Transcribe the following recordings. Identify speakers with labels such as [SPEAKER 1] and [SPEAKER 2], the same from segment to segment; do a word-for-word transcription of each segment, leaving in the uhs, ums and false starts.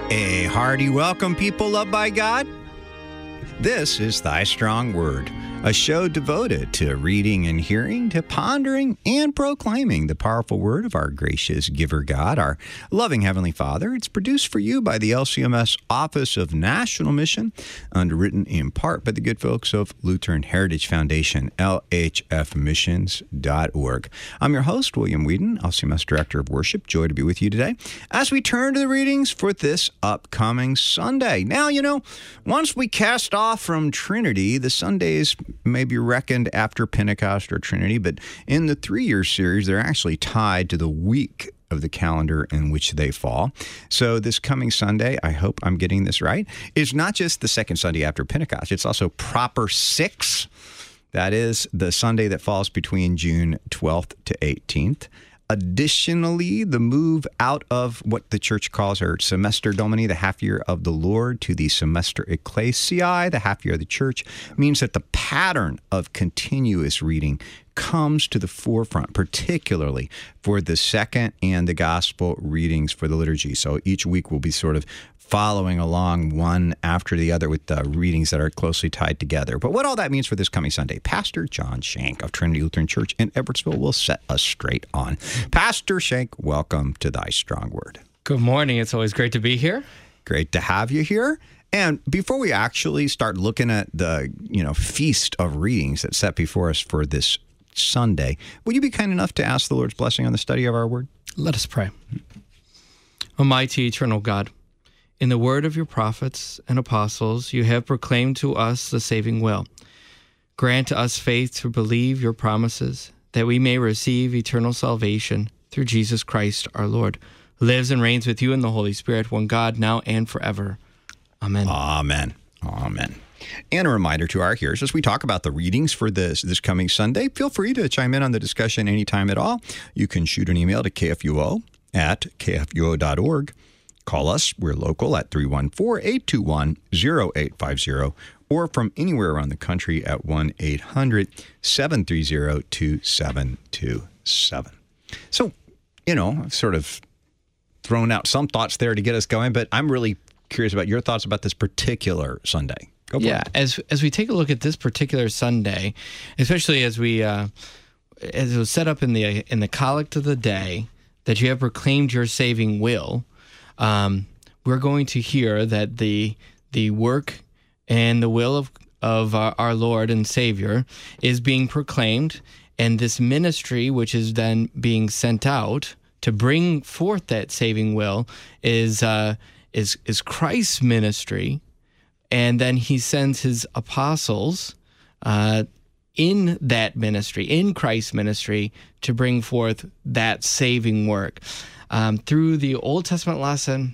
[SPEAKER 1] A hearty welcome, people loved by God. This is Thy Strong Word, a show devoted to reading and hearing, to pondering and proclaiming the powerful word of our gracious giver God, our loving Heavenly Father. It's produced for you by the L C M S Office of National Mission, underwritten in part by the good folks of Lutheran Heritage Foundation, L H F missions dot org. I'm your host, William Whedon, L C M S Director of Worship. Joy to be with you today as we turn to the readings for this upcoming Sunday. Now, you know, once we cast off from Trinity, the Sundays may be reckoned after Pentecost or Trinity, but in the three-year series, they're actually tied to the week of the calendar in which they fall. So this coming Sunday, I hope I'm getting this right, is not just the second Sunday after Pentecost, it's also proper six. That is the Sunday that falls between June twelfth to eighteenth. Additionally, the move out of what the church calls our semester Domini, the half year of the Lord, to the semester Ecclesiae, the half year of the church, means that the pattern of continuous reading comes to the forefront, particularly for the second and the gospel readings for the liturgy. So each week will be sort of following along one after the other with the readings that are closely tied together. But what all that means for this coming Sunday, Pastor John Shank of Trinity Lutheran Church in Edwardsville will set us straight on. Pastor Shank, welcome to Thy Strong Word.
[SPEAKER 2] Good morning. It's always great to be here.
[SPEAKER 1] Great to have you here. And before we actually start looking at the, you know, feast of readings that's set before us for this Sunday, would you be kind enough to ask the Lord's blessing on the study of our word?
[SPEAKER 2] Let us pray. Almighty, eternal God, in the word of your prophets and apostles, you have proclaimed to us the saving will. Grant us faith to believe your promises, that we may receive eternal salvation through Jesus Christ our Lord, who lives and reigns with you in the Holy Spirit, one God, now and forever. Amen.
[SPEAKER 1] Amen. Amen. And a reminder to our hearers, as we talk about the readings for this this coming Sunday, feel free to chime in on the discussion anytime at all. You can shoot an email to K F U O at K F U O dot org. Call us. We're local at three one four, eight two one, zero eight five zero or from anywhere around the country at one eight hundred, seven three zero, two seven two seven. So, you know, I've sort of thrown out some thoughts there to get us going, but I'm really curious about your thoughts about this particular Sunday. Go for
[SPEAKER 2] yeah,
[SPEAKER 1] it.
[SPEAKER 2] as as we take a look at this particular Sunday, especially as we uh, as it was set up in the in the collect of the day, that you have proclaimed your saving will. Um, we're going to hear that the the work and the will of of our, our Lord and Savior is being proclaimed, and this ministry, which is then being sent out to bring forth that saving will, is uh, is is Christ's ministry, and then He sends His apostles uh, in that ministry, in Christ's ministry, to bring forth that saving work. Um, through the Old Testament lesson,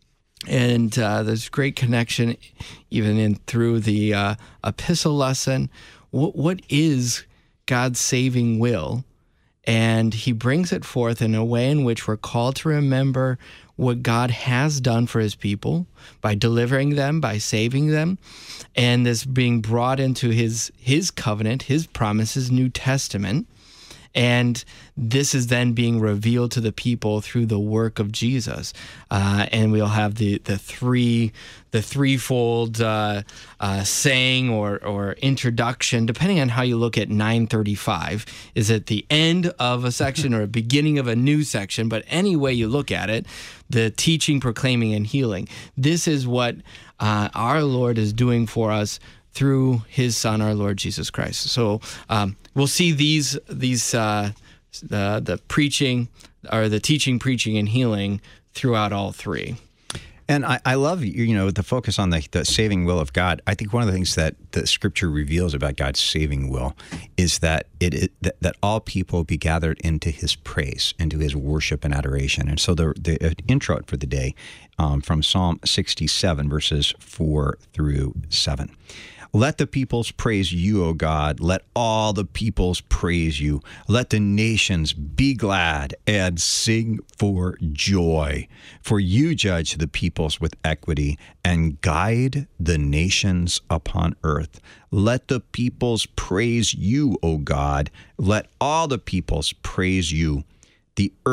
[SPEAKER 2] and uh, there's great connection even in through the uh, epistle lesson. What, what is God's saving will? And He brings it forth in a way in which we're called to remember what God has done for His people by delivering them, by saving them, and this being brought into His His covenant, His promise, His New Testament. And this is then being revealed to the people through the work of Jesus, uh, and we'll have the the three the threefold uh, uh, saying or or introduction, depending on how you look at nine thirty-five. Is it the end of a section or a beginning of a new section? But any way you look at it, the teaching, proclaiming, and healing. This is what uh, our Lord is doing for us through His Son, our Lord Jesus Christ. So um, we'll see these these uh, the the preaching or the teaching, preaching, and healing throughout all three.
[SPEAKER 1] And I, I love, you know, the focus on the, the saving will of God. I think one of the things that the Scripture reveals about God's saving will is that it, it that, that all people be gathered into His praise, into His worship and adoration. And so the the intro for the day um, from Psalm sixty-seven, verses four through seven. Let the peoples praise you, O God. Let all the peoples praise you. Let the nations be glad and sing for joy. For you judge the peoples with equity and guide the nations upon earth. Let the peoples praise you, O God. Let all the peoples praise you. The earth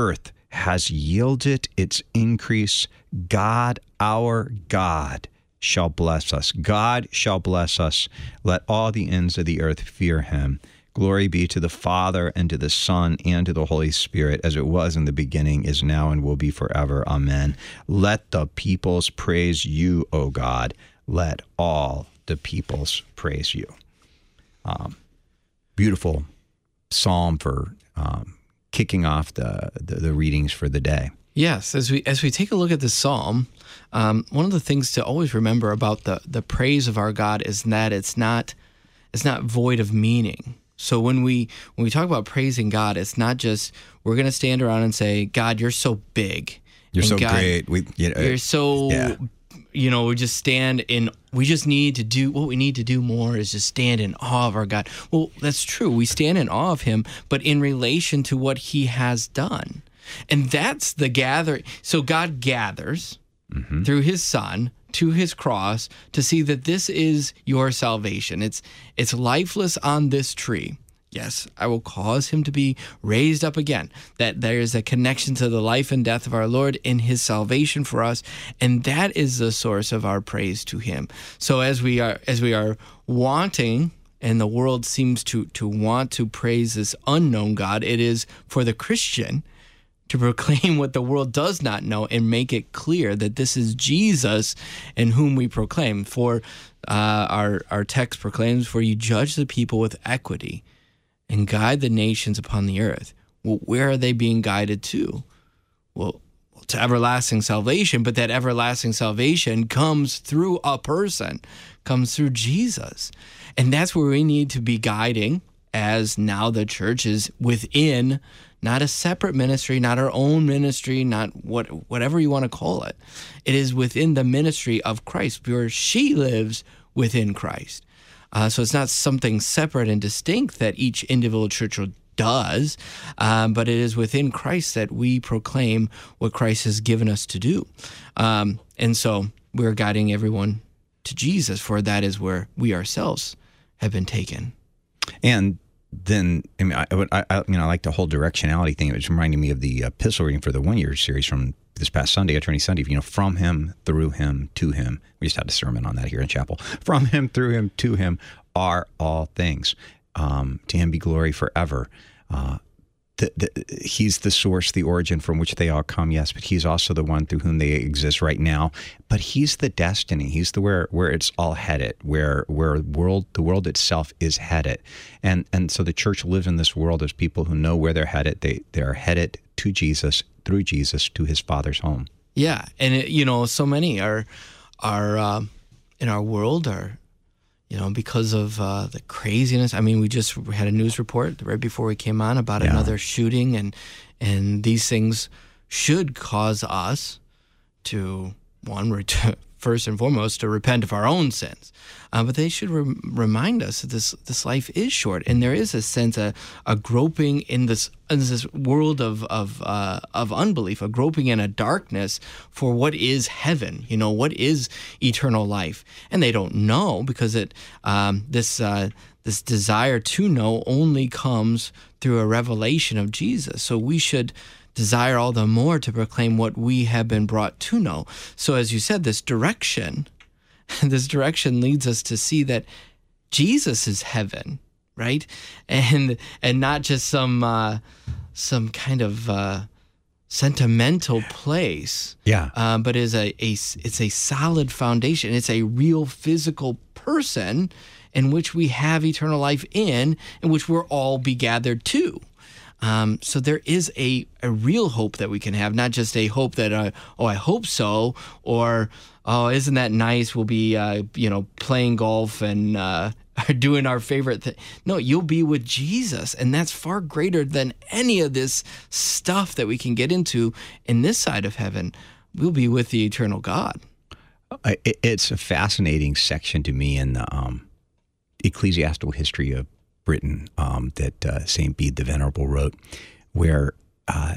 [SPEAKER 1] has yielded its increase. God, our God, shall bless us. God shall bless us. Let all the ends of the earth fear him. Glory be to the Father, and to the Son, and to the Holy Spirit, as it was in the beginning, is now, and will be forever. Amen. Let the peoples praise you, O God. Let all the peoples praise you. Um, beautiful psalm for um, kicking off the, the the readings for the day.
[SPEAKER 2] Yes, as we as we take a look at the psalm, um, one of the things to always remember about the the praise of our God is that it's not it's not void of meaning. So when we when we talk about praising God, it's not just we're going to stand around and say, God, you're so big.
[SPEAKER 1] You're
[SPEAKER 2] and
[SPEAKER 1] so
[SPEAKER 2] God,
[SPEAKER 1] great. We, you know,
[SPEAKER 2] you're so,
[SPEAKER 1] yeah.
[SPEAKER 2] you know, we just stand in, we just need to do, what we need to do more is just stand in awe of our God. Well, that's true. We stand in awe of him, but in relation to what he has done. And that's the gather. So God gathers mm-hmm. through his Son to his cross to see that this is your salvation. It's it's lifeless on this tree. Yes, I will cause him to be raised up again. That there is a connection to the life and death of our Lord in his salvation for us, and that is the source of our praise to him. So as we are as we are wanting, and the world seems to to want to praise this unknown God, it is for the Christian to proclaim what the world does not know and make it clear that this is Jesus in whom we proclaim. For uh, our, our text proclaims, for you judge the people with equity and guide the nations upon the earth. Well, where are they being guided to? Well, to everlasting salvation, but that everlasting salvation comes through a person, comes through Jesus. And that's where we need to be guiding, as now the church is within, not a separate ministry, not our own ministry, not what whatever you want to call it. It is within the ministry of Christ, where she lives within Christ. Uh, so it's not something separate and distinct that each individual church does, um, but it is within Christ that we proclaim what Christ has given us to do. Um, and so we're guiding everyone to Jesus, for that is where we ourselves have been taken.
[SPEAKER 1] And then, I mean, I, I, I, you know, I like the whole directionality thing. It was reminding me of the epistle reading for the one-year series from this past Sunday, Attorney Sunday. You know, from him, through him, to him. We just had a sermon on that here in chapel. From him, through him, to him are all things. Um, to him be glory forever. Uh, the, the, he's the source, the origin from which they all come, yes, but he's also the one through whom they exist right now. But he's the destiny. He's the where where it's all headed, where where world the world itself is headed. And and so the church lives in this world as people who know where they're headed. They they're headed to Jesus, through Jesus, to his Father's home.
[SPEAKER 2] Yeah, and it, you know, so many are are uh, in our world are. You know, because of uh, the craziness. I mean, we just had a news report right before we came on about yeah. another shooting, and and these things should cause us to, one, ret- first and foremost, to repent of our own sins. Uh, but they should re- remind us that this this life is short, and there is a sense, a, a groping in this in this world of of uh, of unbelief, a groping in a darkness for what is heaven. You know, what is eternal life, and they don't know, because it um, this uh, this desire to know only comes through a revelation of Jesus. So we should desire all the more to proclaim what we have been brought to know. So as you said, this direction. This direction leads us to see that Jesus is heaven, right? And and not just some uh, some kind of uh, sentimental place.
[SPEAKER 1] Yeah.
[SPEAKER 2] Uh, but is a, a it's a solid foundation. It's a real physical person in which we have eternal life in, in which we'll all be gathered to. Um, so there is a, a real hope that we can have, not just a hope that, uh, oh, I hope so, or, oh, isn't that nice? We'll be, uh, you know, playing golf and uh, doing our favorite thing. No, you'll be with Jesus, and that's far greater than any of this stuff that we can get into in this side of heaven. We'll be with the eternal God.
[SPEAKER 1] It's a fascinating section to me in the um, ecclesiastical history of Britain um, that uh, Saint Bede the Venerable wrote, where uh,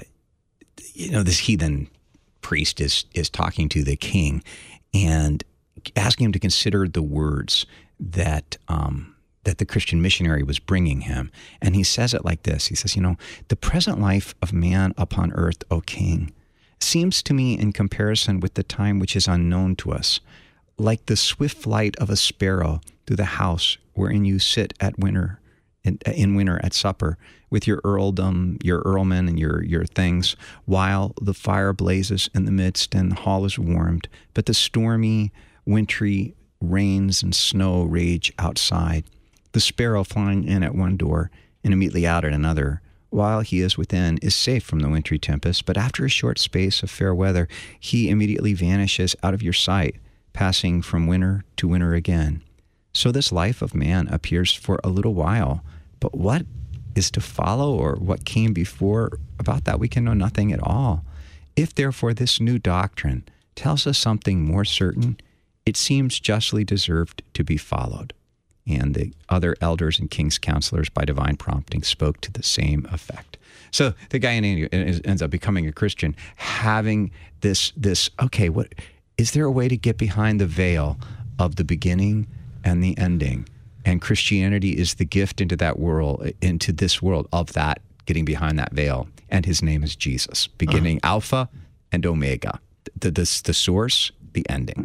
[SPEAKER 1] you know this heathen priest is is talking to the king and asking him to consider the words that um, that the Christian missionary was bringing him. And he says it like this. He says, you know, the present life of man upon earth, O king, seems to me in comparison with the time which is unknown to us, like the swift flight of a sparrow through the house wherein you sit at winter, in, in winter at supper, with your earldom, your earlmen, and your, your things, while the fire blazes in the midst and the hall is warmed, but the stormy, wintry rains and snow rage outside, the sparrow flying in at one door and immediately out at another, while he is within, is safe from the wintry tempest, but after a short space of fair weather, he immediately vanishes out of your sight, passing from winter to winter again. So this life of man appears for a little while, but what is to follow or what came before, about that we can know nothing at all. If therefore this new doctrine tells us something more certain, it seems justly deserved to be followed. And the other elders and king's counselors, by divine prompting, spoke to the same effect. So the guy ends up becoming a Christian, having this, this okay, what is there a way to get behind the veil of the beginning and the ending? And Christianity is the gift into that world, into this world of that, getting behind that veil. And his name is Jesus, beginning uh-huh. Alpha and Omega, the, the, the source, the ending.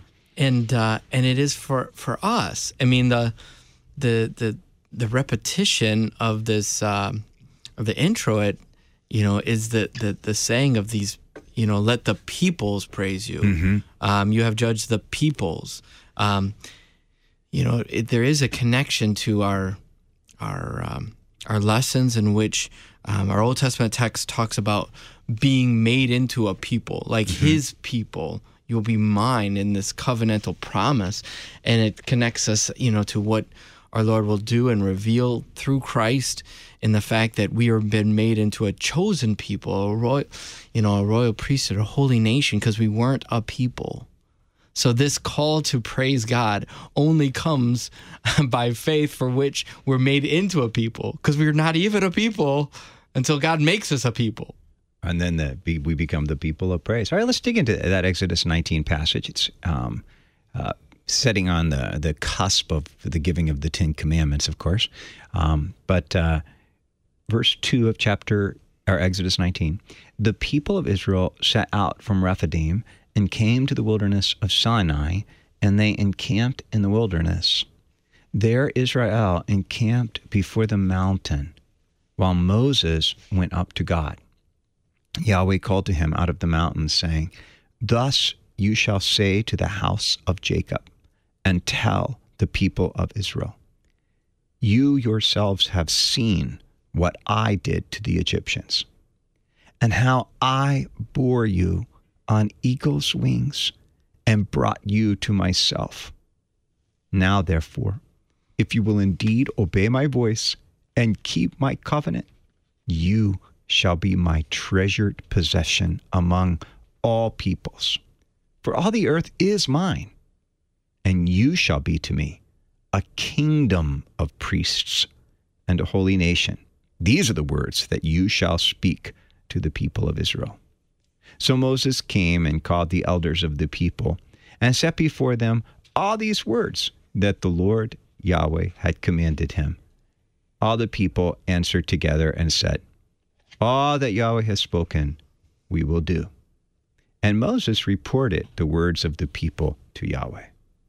[SPEAKER 2] And uh, and it is for, for us. I mean, the the the the repetition of this um, of the intro, it you know, is the, the the saying of these, you know, let the peoples praise you. Mm-hmm. Um, you have judged the peoples. Um, you know, it, there is a connection to our our um, our lessons in which um, our Old Testament text talks about being made into a people, like mm-hmm. His people. You'll be mine in this covenantal promise. And it connects us, you know, to what our Lord will do and reveal through Christ in the fact that we have been made into a chosen people, a royal, you know, a royal priesthood, a holy nation, because we weren't a people. So this call to praise God only comes by faith, for which we're made into a people, because we're not even a people until God makes us a people.
[SPEAKER 1] And then the, we become the people of praise. All right, let's dig into that Exodus nineteen passage. It's um, uh, setting on the, the cusp of the giving of the Ten Commandments, of course. Um, but uh, verse two of chapter, or Exodus nineteen, the people of Israel set out from Rephidim and came to the wilderness of Sinai, and they encamped in the wilderness. There Israel encamped before the mountain, while Moses went up to God. Yahweh called to him out of the mountains, saying, Thus you shall say to the house of Jacob, and tell the people of Israel, You yourselves have seen what I did to the Egyptians, and how I bore you on eagle's wings and brought you to myself. Now, therefore, if you will indeed obey my voice and keep my covenant, you shall be my treasured possession among all peoples. For all the earth is mine, and you shall be to me a kingdom of priests and a holy nation. These are the words that you shall speak to the people of Israel. So Moses came and called the elders of the people and set before them all these words that the Lord Yahweh had commanded him. All the people answered together and said, All that Yahweh has spoken, we will do. And Moses reported the words of the people to Yahweh.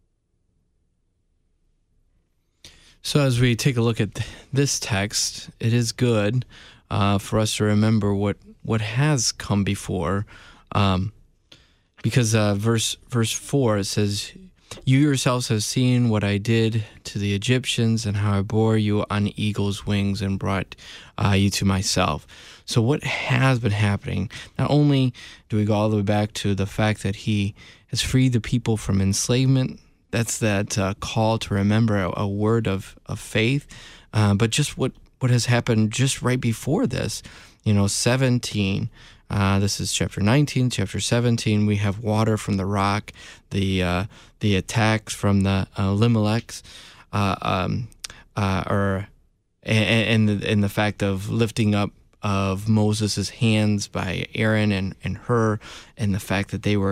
[SPEAKER 2] So as we take a look at this text, it is good uh, for us to remember what, what has come before, um, because uh, verse verse four, it says, You yourselves have seen what I did to the Egyptians and how I bore you on eagle's wings and brought uh, you to myself. So what has been happening? Not only do we go all the way back to the fact that he has freed the people from enslavement, that's that uh, call to remember a, a word of, of faith, uh, but just what, what has happened just right before this. You know, seventeen, uh, this is chapter nineteen, chapter seventeen, we have water from the rock, the uh, the attacks from the uh, Elimelechs, uh, um, uh, or and, and, the, and the fact of lifting up of Moses' hands by Aaron and, and Hur, and the fact that they were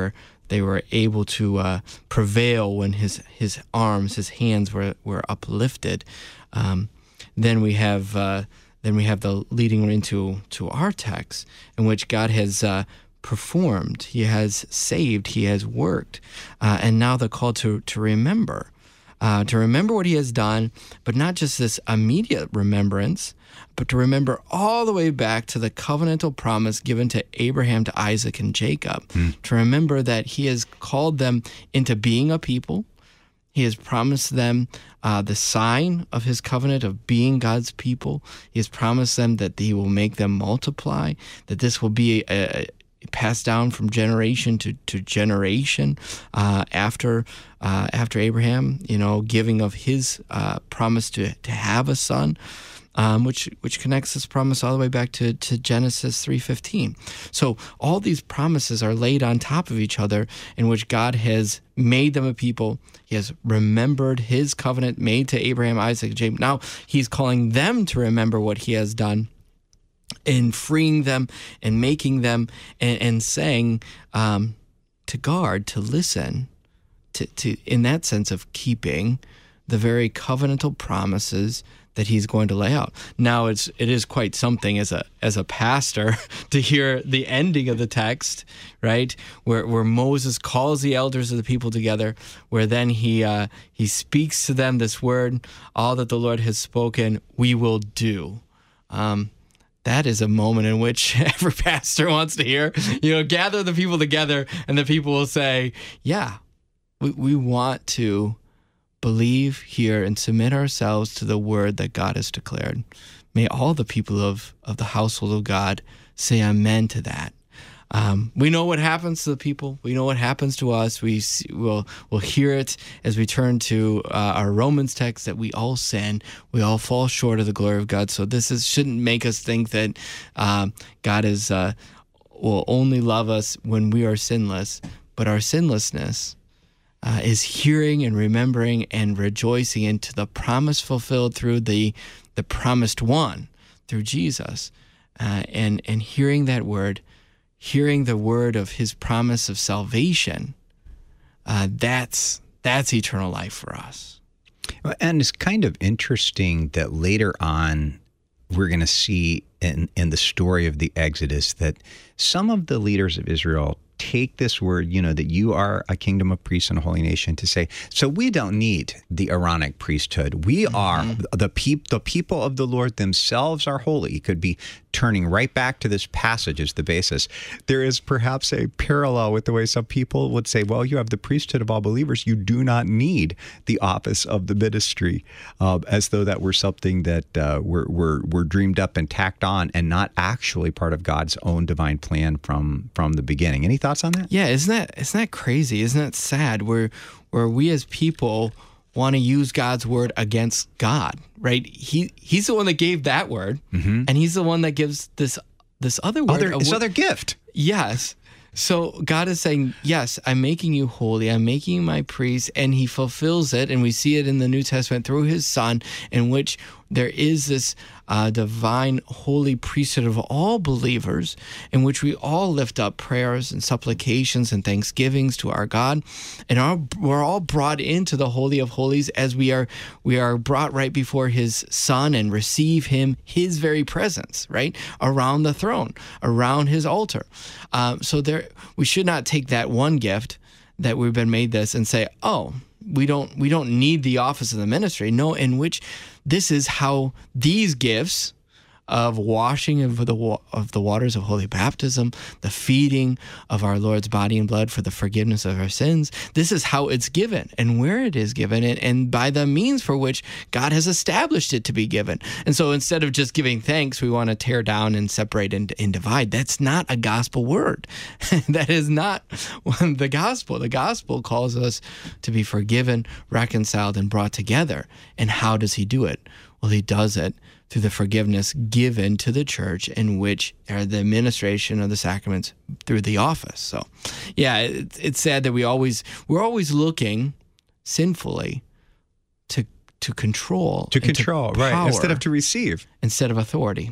[SPEAKER 2] they were able to uh, prevail when his his arms, his hands were were uplifted. Um, then we have uh, then we have the leading into to our text, in which God has uh, performed, He has saved, He has worked, uh, and now the call to to remember. Uh, to remember what He has done, but not just this immediate remembrance, but to remember all the way back to the covenantal promise given to Abraham, to Isaac, and Jacob. Mm. To remember that He has called them into being a people. He has promised them uh, the sign of His covenant of being God's people. He has promised them that He will make them multiply, that this will be a, a passed down from generation to, to generation uh, after uh, after Abraham, you know, giving of his uh, promise to to have a son, um, which which connects this promise all the way back to, to Genesis three fifteen. So all these promises are laid on top of each other, in which God has made them a people. He has remembered His covenant made to Abraham, Isaac, and Jacob. Now He's calling them to remember what He has done, in freeing them and making them and, and saying um, to guard, to listen, to, to in that sense of keeping the very covenantal promises that He's going to lay out. Now it's it is quite something as a as a pastor to hear the ending of the text, right, where where Moses calls the elders of the people together, where then he uh, he speaks to them this word, all that the Lord has spoken, we will do. Um, That is a moment in which every pastor wants to hear, you know, gather the people together, and the people will say, yeah, we, we want to believe, hear, and submit ourselves to the word that God has declared. May all the people of, of the household of God say amen to that. Um, we know what happens to the people. We know what happens to us. We see, we'll, we'll hear it as we turn to uh, our Romans text, that we all sin. We all fall short of the glory of God. So this is, shouldn't make us think that um, God is uh, will only love us when we are sinless. But our sinlessness uh, is hearing and remembering and rejoicing into the promise fulfilled through the the promised one, through Jesus, uh, and and hearing that word. Hearing the word of His promise of salvation, uh, that's that's eternal life for us.
[SPEAKER 1] And it's kind of interesting that later on, we're going to see in, in the story of the Exodus that some of the leaders of Israel take this word, you know, that you are a kingdom of priests and a holy nation, to say, so we don't need the Aaronic priesthood. We mm-hmm. are the, peop- the people of the Lord themselves are holy. It could be turning right back to this passage as the basis. There is perhaps a parallel with the way some people would say, well, you have the priesthood of all believers. You do not need the office of the ministry, uh, as though that were something that uh, were, were, were dreamed up and tacked on and not actually part of God's own divine plan from, from the beginning. Any thoughts on that?
[SPEAKER 2] Yeah, isn't that isn't that crazy? Isn't that sad? Where where we as people want to use God's word against God, right? He he's the one that gave that word, mm-hmm. and He's the one that gives this this other word,
[SPEAKER 1] other, this other gift.
[SPEAKER 2] Yes. So God is saying, yes, I'm making you holy. I'm making you my priest, and He fulfills it. And we see it in the New Testament through His Son, in which there is this uh, divine holy priesthood of all believers, in which we all lift up prayers and supplications and thanksgivings to our God, and our, we're all brought into the Holy of Holies as we are we are brought right before His Son and receive Him, His very presence, right, around the throne, around His altar. Um, so there, we should not take that one gift that we've been made this and say, oh, we don't we don't need the office of the ministry. No, in which this is how these gifts of washing of the of the waters of holy baptism, the feeding of our Lord's body and blood for the forgiveness of our sins, this is how it's given and where it is given, and, and by the means for which God has established it to be given. And so instead of just giving thanks, we want to tear down and separate and, and divide. That's not a gospel word. That is not the gospel. The gospel calls us to be forgiven, reconciled, and brought together. And how does He do it? Well, He does it through the forgiveness given to the church, in which are the administration of the sacraments through the office. So, yeah, it, it's sad that we always we're always looking sinfully to to control,
[SPEAKER 1] to control,
[SPEAKER 2] to
[SPEAKER 1] right, instead of to receive,
[SPEAKER 2] instead of authority.
[SPEAKER 1] Yeah.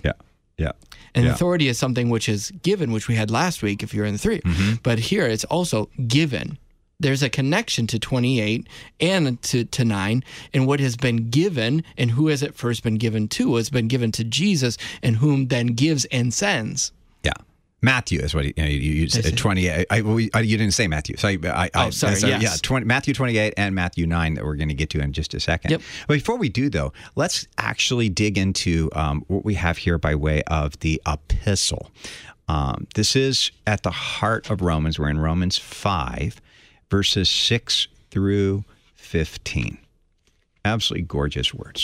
[SPEAKER 1] Yeah.
[SPEAKER 2] And
[SPEAKER 1] yeah.
[SPEAKER 2] authority is something which is given, which we had last week if you're in the three.
[SPEAKER 1] Mm-hmm.
[SPEAKER 2] But here it's also given. There's a connection to twenty-eight and to, to nine, and what has been given, and who has it first been given to? It's been given to Jesus, and whom then gives and sends.
[SPEAKER 1] Yeah. Matthew is what you, you, know, you, you said, twenty-eight. I, well, I, you didn't say Matthew. So I, I,
[SPEAKER 2] oh, sorry.
[SPEAKER 1] So,
[SPEAKER 2] yes.
[SPEAKER 1] Yeah, twenty, Matthew twenty-eight and Matthew nine that we're going to get to in just a second.
[SPEAKER 2] Yep.
[SPEAKER 1] But before we do, though, let's actually dig into um, what we have here by way of the epistle. Um, this is at the heart of Romans. We're in Romans five, verses six through fifteen. Absolutely gorgeous words.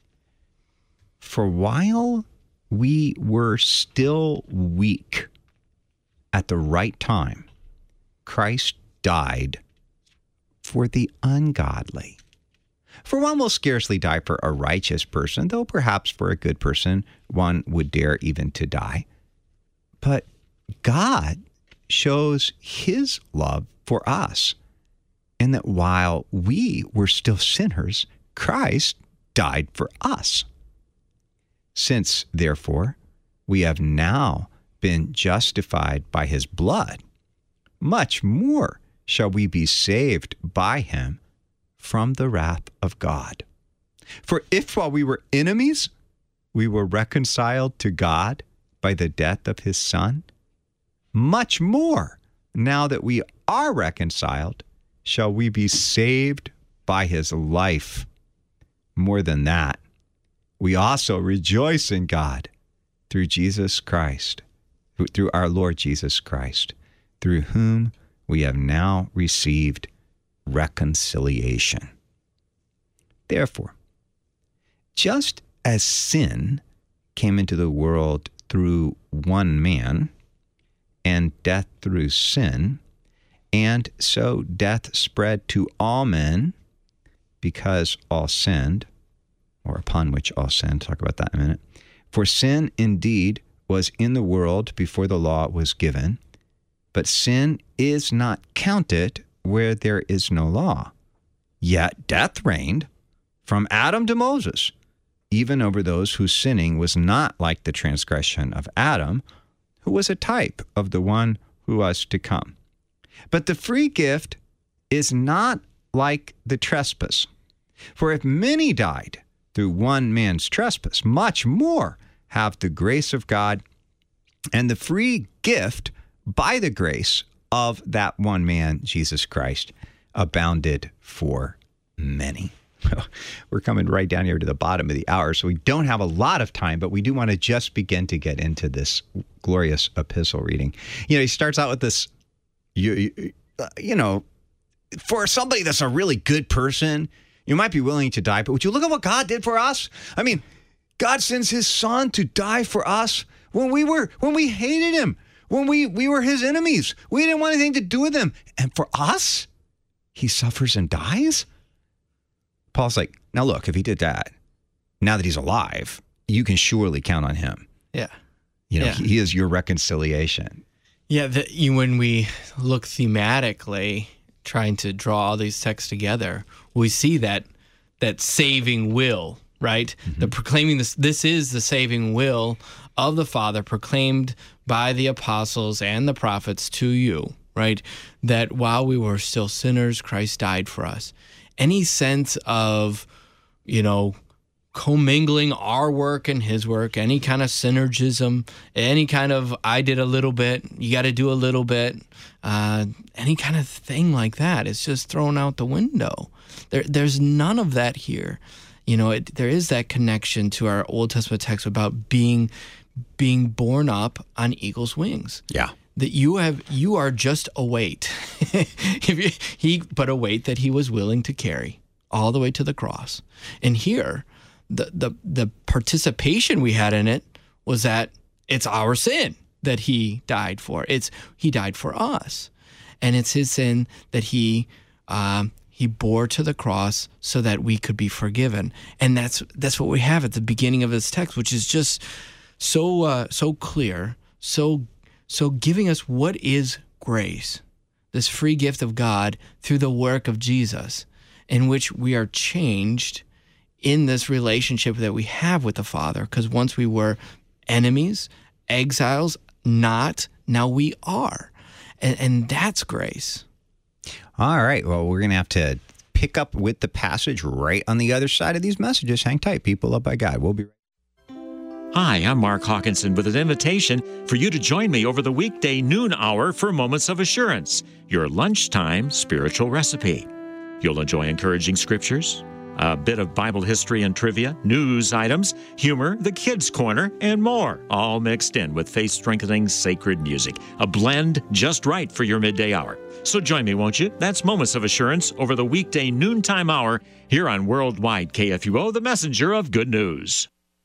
[SPEAKER 1] For while we were still weak, at the right time, Christ died for the ungodly. For one will scarcely die for a righteous person, though perhaps for a good person one would dare even to die. But God shows his love for us, in that while we were still sinners, Christ died for us. Since, therefore, we have now been justified by his blood, much more shall we be saved by him from the wrath of God. For if while we were enemies, we were reconciled to God by the death of his Son, much more, now that we are reconciled, shall we be saved by his life. More than that, we also rejoice in God through Jesus Christ, through our Lord Jesus Christ, through whom we have now received reconciliation. Therefore, just as sin came into the world through one man, and death through sin, and so death spread to all men because all sinned, or upon which all sinned. Talk about that in a minute. For sin indeed was in the world before the law was given, but sin is not counted where there is no law. Yet death reigned from Adam to Moses, even over those whose sinning was not like the transgression of Adam, who was a type of the one who was to come. But the free gift is not like the trespass. For if many died through one man's trespass, much more have the grace of God and the free gift by the grace of that one man, Jesus Christ, abounded for many. We're coming right down here to the bottom of the hour, so we don't have a lot of time, but we do want to just begin to get into this glorious epistle reading. You know, he starts out with this, you, you, you know, for somebody that's a really good person, you might be willing to die, but would you look at what God did for us? I mean, God sends his son to die for us when we were, when we hated him, when we, we were his enemies. We didn't want anything to do with him. And for us, he suffers and dies? Paul's like, now look, if he did that, now that he's alive, you can surely count on him.
[SPEAKER 2] Yeah.
[SPEAKER 1] You know,
[SPEAKER 2] yeah.
[SPEAKER 1] he, he is your reconciliation.
[SPEAKER 2] Yeah, the, you, when we look thematically, trying to draw all these texts together, we see that that saving will, right? Mm-hmm. The proclaiming this, this is the saving will of the Father proclaimed by the apostles and the prophets to you, right? That while we were still sinners, Christ died for us. Any sense of, you know, commingling our work and his work, any kind of synergism, any kind of I did a little bit, you got to do a little bit, uh, any kind of thing like that, it's just thrown out the window. There, there's none of that here. You know, it, there is that connection to our Old Testament text about being being born up on eagle's wings.
[SPEAKER 1] Yeah.
[SPEAKER 2] That you have, you are just a weight. if you, he, but a weight that he was willing to carry all the way to the cross. And here, the the the participation we had in it was that it's our sin that he died for. It's he died for us, and it's his sin that he um, he bore to the cross so that we could be forgiven. And that's that's what we have at the beginning of this text, which is just so uh, so clear, so so giving us what is grace, this free gift of God through the work of Jesus, in which we are changed in this relationship that we have with the Father. Because once we were enemies, exiles, not, now we are. And, and that's grace.
[SPEAKER 1] All right. Well, we're going to have to pick up with the passage right on the other side of these messages. Hang tight, people loved by God. We'll be right back.
[SPEAKER 3] Hi, I'm Mark Hawkinson with an invitation for you to join me over the weekday noon hour for Moments of Assurance, your lunchtime spiritual recipe. You'll enjoy encouraging scriptures, a bit of Bible history and trivia, news items, humor, the kids' corner, and more, all mixed in with faith-strengthening sacred music, a blend just right for your midday hour. So join me, won't you? That's Moments of Assurance over the weekday noontime hour here on Worldwide K F U O, the messenger of good news.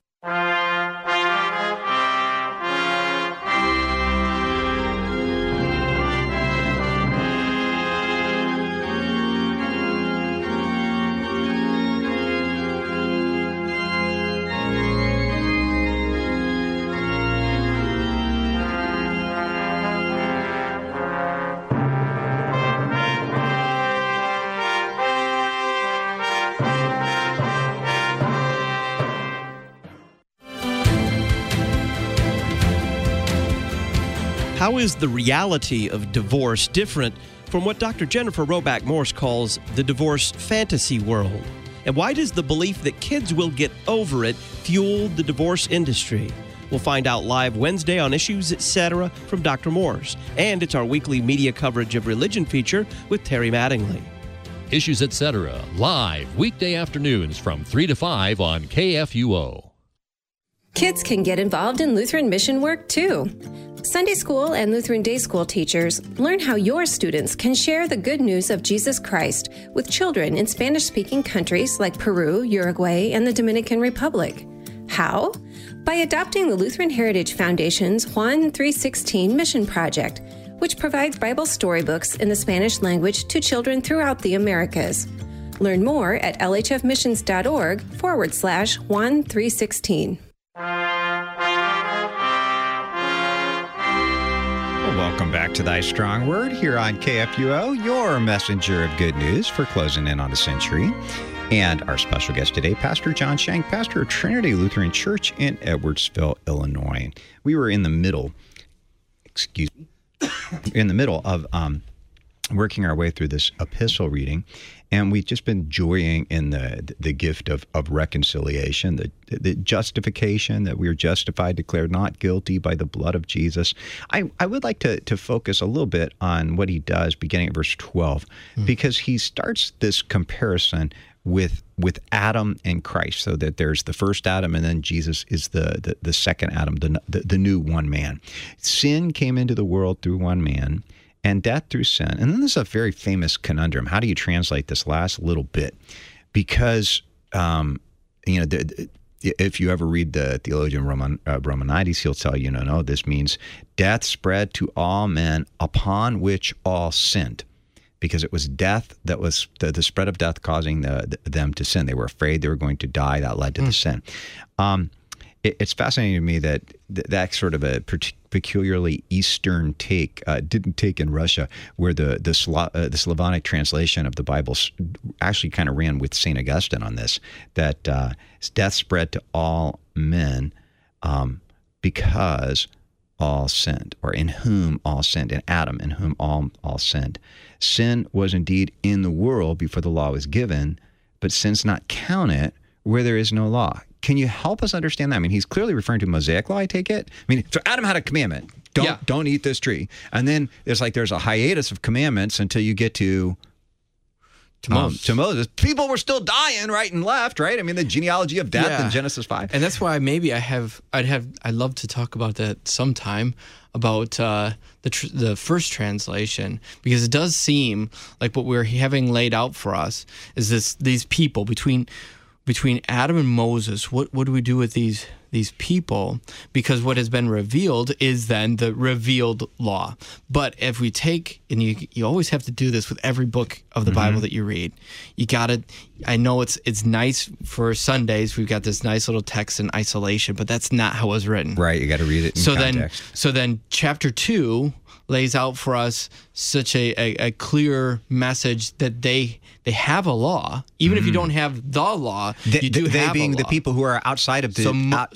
[SPEAKER 4] How is the reality of divorce different from what Doctor Jennifer Roback Morse calls the divorce fantasy world? And why does the belief that kids will get over it fuel the divorce industry? We'll find out live Wednesday on Issues, et cetera from Doctor Morse. And it's our weekly media coverage of religion feature with Terry Mattingly.
[SPEAKER 5] Issues, et cetera, live weekday afternoons from three to five on K F U O.
[SPEAKER 6] Kids can get involved in Lutheran mission work, too. Sunday school and Lutheran day school teachers learn how your students can share the good news of Jesus Christ with children in Spanish-speaking countries like Peru, Uruguay, and the Dominican Republic. How? By adopting the Lutheran Heritage Foundation's Juan three sixteen Mission Project, which provides Bible storybooks in the Spanish language to children throughout the Americas. Learn more at lhfmissions.org forward slash Juan three sixteen.
[SPEAKER 1] Welcome back to Thy Strong Word here on K F U O, your messenger of good news for closing in on a century. And our special guest today, Pastor John Shank, pastor of Trinity Lutheran Church in Edwardsville, Illinois. We were in the middle, excuse me, in the middle of um, working our way through this epistle reading, and we've just been joying in the the gift of, of reconciliation, the, the justification, that we are justified, declared not guilty by the blood of Jesus. I, I would like to, to focus a little bit on what he does beginning at verse twelve, mm. because he starts this comparison with with Adam and Christ, so that there's the first Adam and then Jesus is the the, the second Adam, the, the the new one man. Sin came into the world through one man, and death through sin. And then there's a very famous conundrum. How do you translate this last little bit? Because, um, you know, the, the, if you ever read the theologian Roman, uh, Romanides, he'll tell you, no, no, this means death spread to all men upon which all sinned. Because it was death that was the, the spread of death causing the, the, them to sin. They were afraid they were going to die. That led to mm. the sin. Um, it, it's fascinating to me that th- that sort of a particular peculiarly Eastern take uh, didn't take in Russia, where the the, Sla- uh, the Slavonic translation of the Bible actually kind of ran with Saint Augustine on this, that uh, death spread to all men um, because all sinned, or in whom all sinned, in Adam, in whom all all sinned. Sin was indeed in the world before the law was given, but sin's not counted where there is no law. Can you help us understand that? I mean, he's clearly referring to Mosaic law, I take it. I mean, so Adam had a commandment. Don't
[SPEAKER 2] yeah.
[SPEAKER 1] don't eat this tree. And then there's like there's a hiatus of commandments until you get to to, um, Moses. to Moses. People were still dying right and left, right? I mean, the genealogy of death yeah. in Genesis five.
[SPEAKER 2] And that's why maybe I have I'd have I'd love to talk about that sometime, about uh, the tr- the first translation, because it does seem like what we're having laid out for us is this these people between between Adam and Moses. What what do we do with these these people? Because what has been revealed is then the revealed law. But if we take, and you you always have to do this with every book of the mm-hmm. Bible that you read, you got to, I know it's it's nice for Sundays, we've got this nice little text in isolation, but that's not how it was written.
[SPEAKER 1] Right, you got to read it in
[SPEAKER 2] so
[SPEAKER 1] context.
[SPEAKER 2] Then, so then chapter two lays out for us such a, a, a clear message that they they have a law, even mm. if you don't have the law.
[SPEAKER 1] The,
[SPEAKER 2] you do
[SPEAKER 1] they
[SPEAKER 2] have
[SPEAKER 1] being
[SPEAKER 2] a law.
[SPEAKER 1] the people who are outside of the
[SPEAKER 2] so,
[SPEAKER 1] out,
[SPEAKER 2] so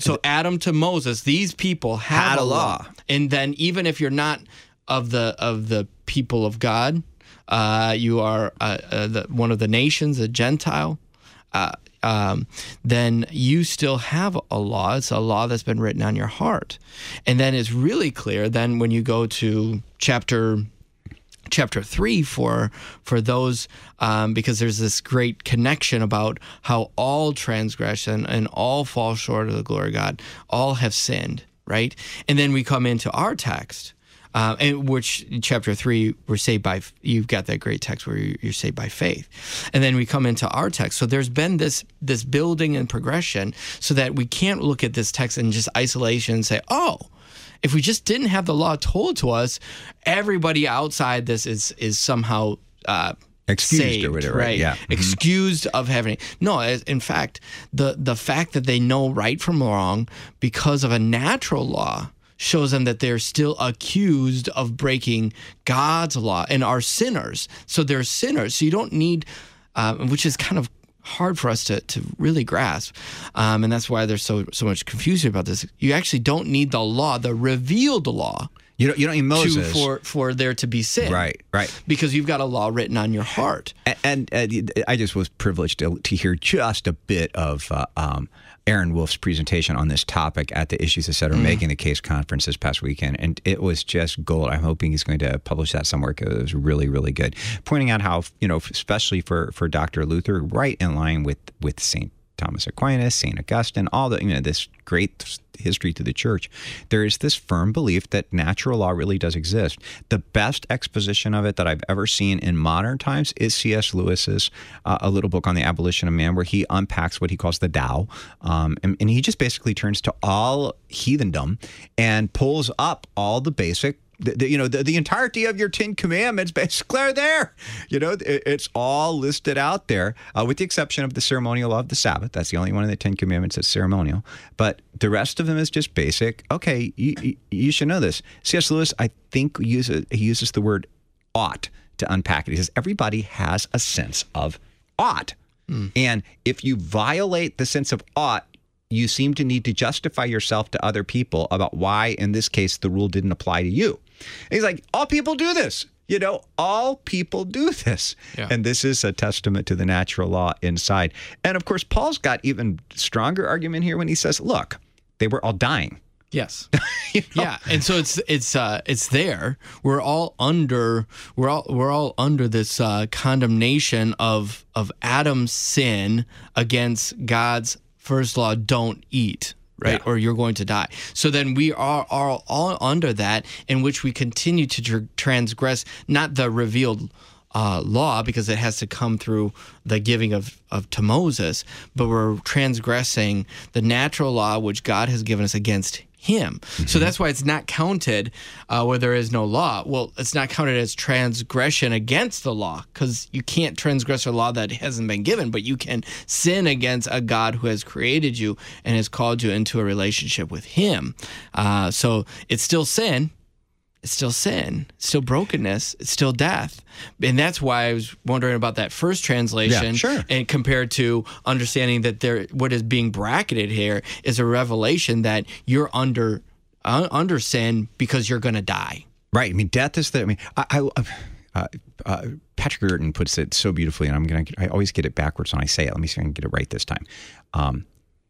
[SPEAKER 2] So Adam to Moses, these people have
[SPEAKER 1] Had
[SPEAKER 2] a
[SPEAKER 1] a
[SPEAKER 2] law.
[SPEAKER 1] law.
[SPEAKER 2] And then even if you're not of the of the people of God, uh, you are uh, uh, the, one of the nations, a Gentile, uh, um, then you still have a law. It's a law that's been written on your heart. And then it's really clear then when you go to chapter chapter three for for those um, because there's this great connection about how all transgression and all fall short of the glory of God, all have sinned, right? And then we come into our text, uh, in which chapter three, we're saved by, you've got that great text where you're saved by faith. And then we come into our text. So there's been this this building and progression so that we can't look at this text in just isolation and say, oh, if we just didn't have the law told to us, everybody outside this is is somehow uh,
[SPEAKER 1] Excused
[SPEAKER 2] saved,
[SPEAKER 1] or whatever,
[SPEAKER 2] right?
[SPEAKER 1] yeah. Mm-hmm.
[SPEAKER 2] Excused of having. No, as- in fact, the the fact that they know right from wrong because of a natural law shows them that they're still accused of breaking God's law and are sinners. So they're sinners. So you don't need, uh, which is kind of hard for us to, to really grasp. Um, and that's why there's so so much confusion about this. You actually don't need the law, the revealed law,
[SPEAKER 1] You don't, you don't need Moses.
[SPEAKER 2] to, for, for there to be sin.
[SPEAKER 1] Right, right.
[SPEAKER 2] Because you've got a law written on your heart.
[SPEAKER 1] And, and uh, I just was privileged to, to hear just a bit of uh, um, Aaron Wolf's presentation on this topic at the Issues, et cetera, mm. Making the Case conference this past weekend. And it was just gold. I'm hoping he's going to publish that somewhere because it was really, really good. Pointing out how, you know, especially for, for Doctor Luther, right in line with, with Saint Thomas Aquinas, Saint Augustine, all the, you know, this great history to the church, there is this firm belief that natural law really does exist. The best exposition of it that I've ever seen in modern times is C S Lewis's uh, a little book on the abolition of man, where he unpacks what he calls the Tao, um, and, and he just basically turns to all heathendom and pulls up all the basic. The, the, you know, the, the entirety of your Ten Commandments basically are there. You know, it, it's all listed out there, uh, with the exception of the ceremonial law of the Sabbath. That's the only one of the Ten Commandments that's ceremonial. But the rest of them is just basic. Okay, you, you, you should know this. C S Lewis, I think, uses, he uses the word ought to unpack it. He says everybody has a sense of ought. Mm. And if you violate the sense of ought, you seem to need to justify yourself to other people about why, in this case, the rule didn't apply to you. And he's like, all people do this. You know, all people do this. Yeah. And this is a testament to the natural law inside. And of course, Paul's got even stronger argument here when he says, look, they were all dying.
[SPEAKER 2] Yes.
[SPEAKER 1] You know?
[SPEAKER 2] Yeah, and so it's it's uh, it's there. We're all under we're all we're all under this uh, condemnation of of Adam's sin against God's first law, don't eat, right? Yeah. Or you're going to die. So then we are, are all under that, in which we continue to tr- transgress, not the revealed uh, law, because it has to come through the giving of, of to Moses, but we're transgressing the natural law which God has given us against him. Mm-hmm. So that's why it's not counted uh, where there is no law. Well, it's not counted as transgression against the law, because you can't transgress a law that hasn't been given, but you can sin against a God who has created you and has called you into a relationship with him. Uh, so it's still sin. It's still sin. It's still brokenness. It's still death. And that's why I was wondering about that first translation.
[SPEAKER 1] Yeah, sure.
[SPEAKER 2] And compared to understanding that there, what is being bracketed here is a revelation that you're under uh, under sin because you're going to die.
[SPEAKER 1] Right. I mean, death is the. I mean, I. I uh, uh, Patrick Girton puts it so beautifully, and I'm gonna. I always get it backwards when I say it. Let me see if I can get it right this time. Um,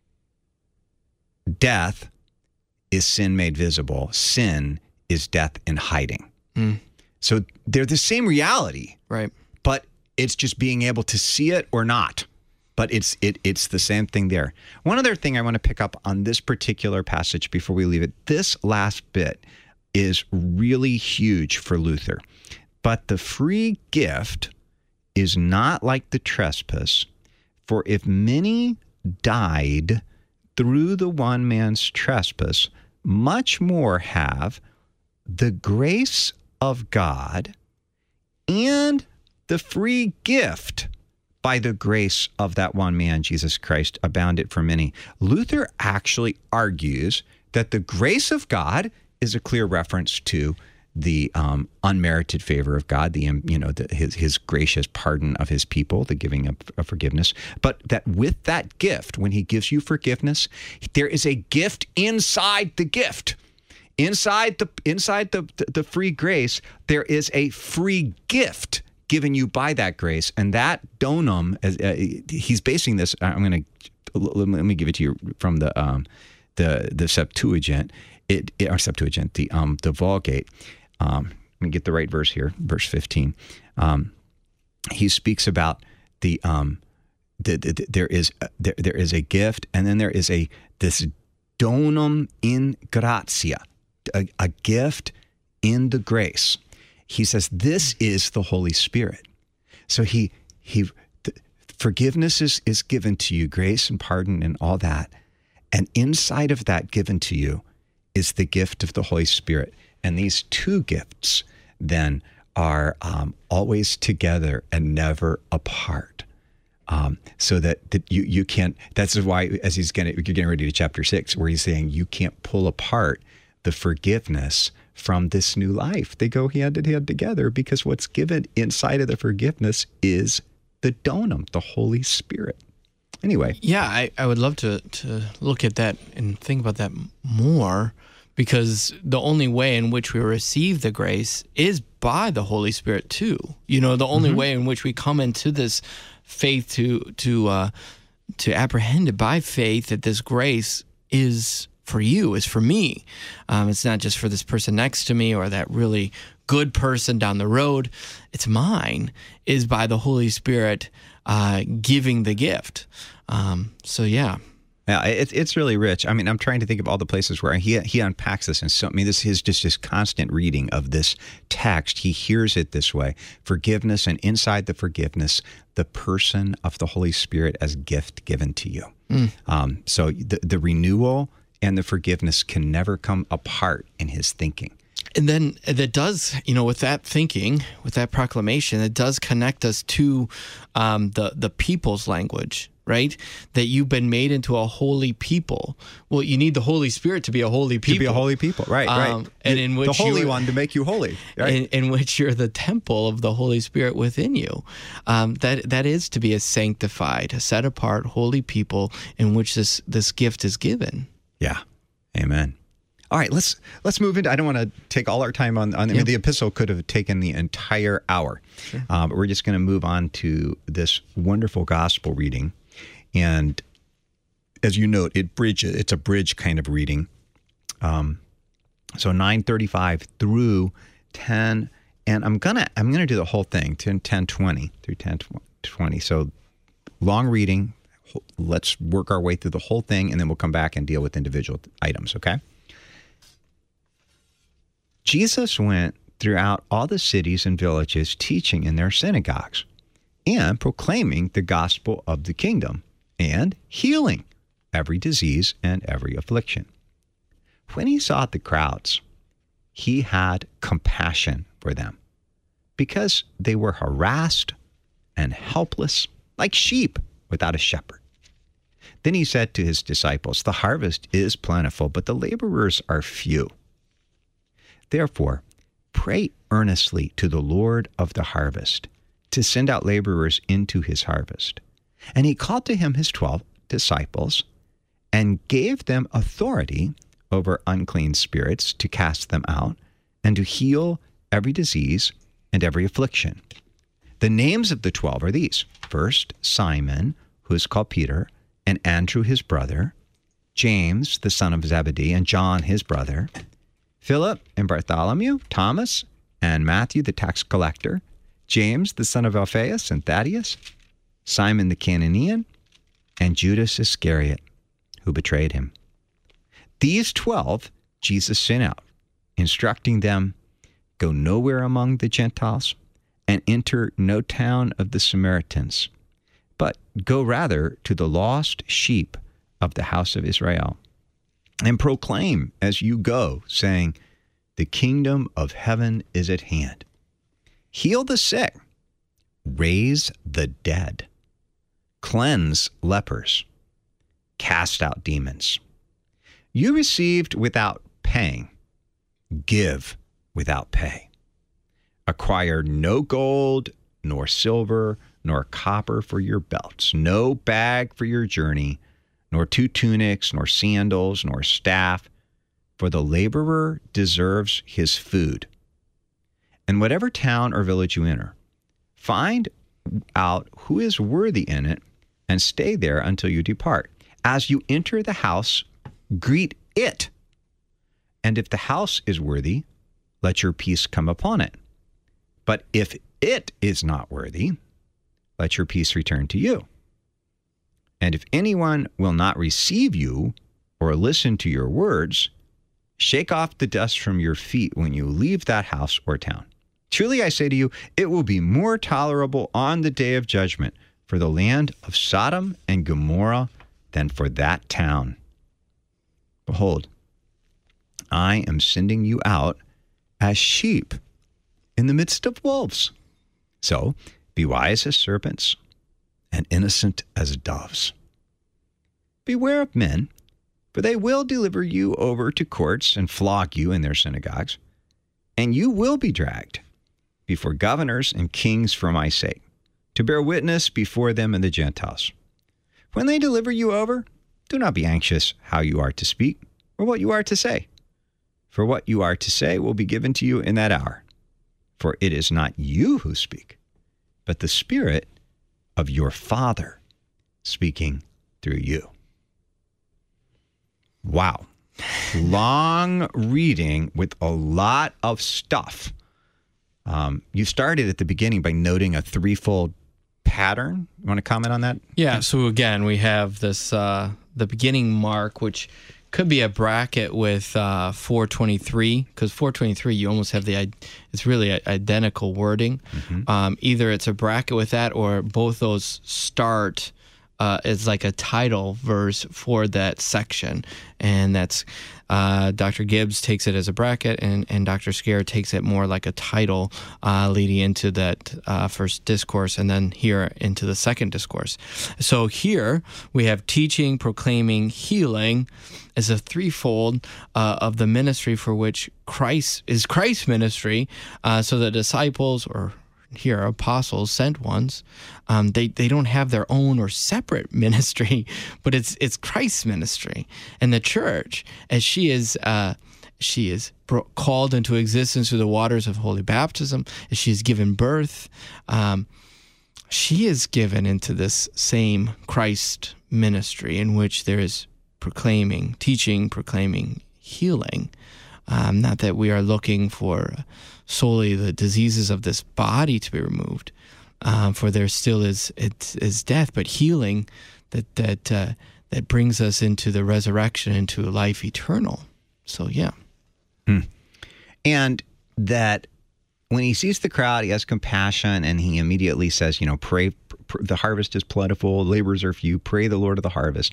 [SPEAKER 1] death is sin made visible. Sin is death in hiding. Mm. So they're the same reality,
[SPEAKER 2] right?
[SPEAKER 1] But it's just being able to see it or not. But it's it it's the same thing there. One other thing I want to pick up on this particular passage before we leave it. This last bit is really huge for Luther. But the free gift is not like the trespass, for if many died through the one man's trespass, much more have the grace of God and the free gift by the grace of that one man, Jesus Christ, abounded for many. Luther actually argues that the grace of God is a clear reference to the um, unmerited favor of God, the um, you know the, his his gracious pardon of his people, the giving of, of forgiveness. But that with that gift, when he gives you forgiveness, there is a gift inside the gift. Inside the inside the, the, the free grace, there is a free gift given you by that grace. And that donum, uh, he's basing this, I'm going to, let me give it to you from the um, the the Septuagint, it, it or Septuagint, the um the Vulgate. Um, let me get the right verse here, verse fifteen. Um, he speaks about the um the, the, the there is a, there there is a gift, and then there is a this donum in gratia. A, a gift in the grace. He says this is the Holy Spirit. So he he the, forgiveness is is given to you, grace and pardon and all that. And inside of that given to you is the gift of the Holy Spirit. And these two gifts then are um, always together and never apart. Um, so that, that you you can't. That's why as he's getting you're getting ready to chapter six, where he's saying you can't pull apart the forgiveness from this new life. They go hand in hand together because what's given inside of the forgiveness is the donum, the Holy Spirit. Anyway.
[SPEAKER 2] Yeah, I, I would love to, to look at that and think about that more, because the only way in which we receive the grace is by the Holy Spirit too. You know, the only mm-hmm. way in which we come into this faith to to uh, to apprehend it by faith that this grace is for you, is for me. Um, it's not just for this person next to me or that really good person down the road. It's mine, is by the Holy Spirit uh, giving the gift. Um, so, yeah.
[SPEAKER 1] Yeah, it's it's really rich. I mean, I'm trying to think of all the places where he he unpacks this, and so I mean, this is just his constant reading of this text. He hears it this way: forgiveness, and inside the forgiveness, the person of the Holy Spirit as gift given to you. Mm. Um, so the the renewal and the forgiveness can never come apart in his thinking.
[SPEAKER 2] And then that does, you know, with that thinking, with that proclamation, it does connect us to um, the the people's language, right? That you've been made into a holy people. Well, you need the Holy Spirit to be a holy people.
[SPEAKER 1] To be a holy people, right, um, right.
[SPEAKER 2] And in which
[SPEAKER 1] the Holy
[SPEAKER 2] you,
[SPEAKER 1] One to make you holy, right?
[SPEAKER 2] In, in which you're the temple of the Holy Spirit within you. Um, that that is to be a sanctified, a set apart, holy people in which this this gift is given.
[SPEAKER 1] Yeah. Amen. All right, let's let's move into, I don't want to take all our time on, on I
[SPEAKER 2] Yeah.
[SPEAKER 1] mean, the epistle could have taken the entire hour.
[SPEAKER 2] Sure.
[SPEAKER 1] Um, but we're just going to move on to this wonderful gospel reading. And as you note, it bridge, it's a bridge kind of reading. Um, so nine thirty-five through ten, and I'm going to I'm gonna do the whole thing, ten, ten twenty through ten twenty. So long reading. Let's work our way through the whole thing, and then we'll come back and deal with individual items, okay? Jesus went throughout all the cities and villages, teaching in their synagogues and proclaiming the gospel of the kingdom and healing every disease and every affliction. When he saw the crowds, he had compassion for them because they were harassed and helpless like sheep without a shepherd. Then he said to his disciples, "The harvest is plentiful, but the laborers are few. Therefore, pray earnestly to the Lord of the harvest to send out laborers into his harvest." And he called to him his twelve disciples and gave them authority over unclean spirits to cast them out and to heal every disease and every affliction. The names of the twelve are these: first, Simon, who is called Peter, and Andrew his brother, James the son of Zebedee, and John his brother, Philip and Bartholomew, Thomas and Matthew the tax collector, James the son of Alphaeus and Thaddeus, Simon the Cananean, and Judas Iscariot, who betrayed him. These twelve Jesus sent out, instructing them, "Go nowhere among the Gentiles, and enter no town of the Samaritans, but go rather to the lost sheep of the house of Israel, and proclaim as you go, saying, the kingdom of heaven is at hand. Heal the sick, raise the dead, cleanse lepers, cast out demons. You received without paying, give without pay. Acquire no gold, nor silver, nor copper for your belts, no bag for your journey, nor two tunics, nor sandals, nor staff, for the laborer deserves his food. And whatever town or village you enter, find out who is worthy in it, and stay there until you depart. As you enter the house, greet it. And if the house is worthy, let your peace come upon it. But if it is not worthy, let your peace return to you. And if anyone will not receive you or listen to your words, shake off the dust from your feet when you leave that house or town. Truly I say to you, it will be more tolerable on the day of judgment for the land of Sodom and Gomorrah than for that town. Behold, I am sending you out as sheep in the midst of wolves. So be wise as serpents and innocent as doves. Beware of men, for they will deliver you over to courts and flog you in their synagogues, and you will be dragged before governors and kings for my sake, to bear witness before them and the Gentiles. When they deliver you over, do not be anxious how you are to speak or what you are to say, for what you are to say will be given to you in that hour. For it is not you who speak, but the Spirit of your Father speaking through you. Wow. Long reading with a lot of stuff. Um, you started at the beginning by noting a threefold pattern. You want to comment on that?
[SPEAKER 2] Yeah, so again, we have this, uh, the beginning mark, which could be a bracket with uh, four twenty-three, because four twenty-three, you almost have the, it's really a, identical wording. Mm-hmm. Um, either it's a bracket with that, or both those start uh, as like a title verse for that section. And that's, uh, Doctor Gibbs takes it as a bracket, and, and Doctor Scare takes it more like a title uh, leading into that uh, first discourse, and then here into the second discourse. So here we have teaching, proclaiming, healing as a threefold uh, of the ministry for which Christ is Christ's ministry. Uh, so the disciples, or here apostles, sent ones, um, they they don't have their own or separate ministry, but it's it's Christ's ministry. And the church, as she is uh, she is bro- called into existence through the waters of holy baptism, as she is given birth, um, she is given into this same Christ ministry in which there is proclaiming, teaching, proclaiming, healing. Um, not that we are looking for solely the diseases of this body to be removed, um, for there still is it is death, but healing that that uh, that brings us into the resurrection, into life eternal. So yeah,
[SPEAKER 1] hmm. And that when he sees the crowd, he has compassion, and he immediately says, "You know, pray. Pr- the harvest is plentiful, laborers are few. Pray the Lord of the harvest."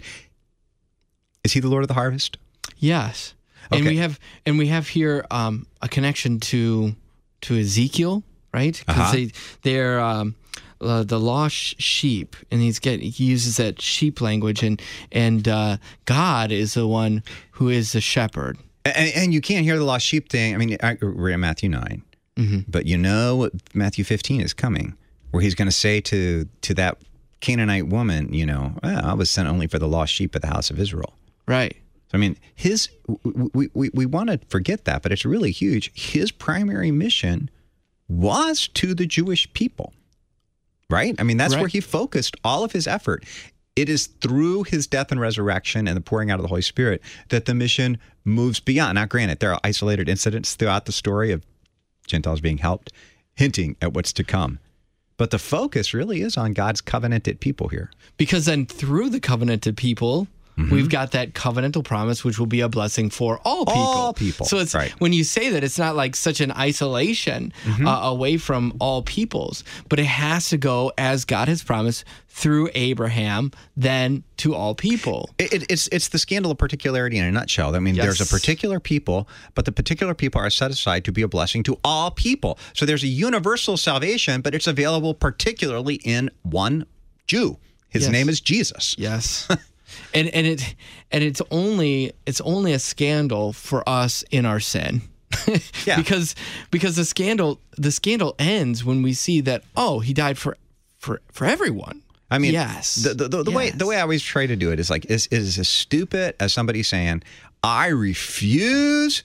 [SPEAKER 1] Is he the Lord of the harvest?
[SPEAKER 2] Yes.
[SPEAKER 1] Okay.
[SPEAKER 2] And we have and we have here um, a connection to to Ezekiel, right? Because
[SPEAKER 1] Uh-huh.
[SPEAKER 2] they they're um, uh, the lost sheep, and he's get he uses that sheep language, and and uh, God is the one who is the shepherd.
[SPEAKER 1] And, and you can't hear the lost sheep thing. I mean, I, we're in Matthew nine,
[SPEAKER 2] Mm-hmm.
[SPEAKER 1] but you know Matthew fifteen is coming, where he's going to say to to that Canaanite woman, you know, well, I was sent only for the lost sheep of the house of Israel.
[SPEAKER 2] Right.
[SPEAKER 1] I mean, his we, we, we want to forget that, but it's really huge. His primary mission was to the Jewish people, right? I mean, that's
[SPEAKER 2] Right.
[SPEAKER 1] where he focused all of his effort. It is through his death and resurrection and the pouring out of the Holy Spirit that the mission moves beyond. Now, granted, there are isolated incidents throughout the story of Gentiles being helped, hinting at what's to come. But the focus really is on God's covenanted people here.
[SPEAKER 2] Because then through the covenanted people, mm-hmm. we've got that covenantal promise, which will be a blessing for all people.
[SPEAKER 1] All people,
[SPEAKER 2] So it's
[SPEAKER 1] right.
[SPEAKER 2] when you say that, it's not like such an isolation
[SPEAKER 1] Mm-hmm.
[SPEAKER 2] uh, away from all peoples, but it has to go as God has promised through Abraham, then to all people.
[SPEAKER 1] It, it, it's it's the scandal of particularity in a nutshell. I mean,
[SPEAKER 2] Yes.
[SPEAKER 1] there's a particular people, but the particular people are set aside to be a blessing to all people. So there's a universal salvation, but it's available particularly in one Jew. His
[SPEAKER 2] Yes.
[SPEAKER 1] name is Jesus.
[SPEAKER 2] Yes. And and it and it's only it's only a scandal for us in our sin.
[SPEAKER 1] Yeah.
[SPEAKER 2] because because the scandal the scandal ends when we see that, oh, he died for for, for everyone.
[SPEAKER 1] I mean,
[SPEAKER 2] yes.
[SPEAKER 1] the, the, the, the
[SPEAKER 2] yes.
[SPEAKER 1] way the way I always try to do it is like is is as stupid as somebody saying, I refuse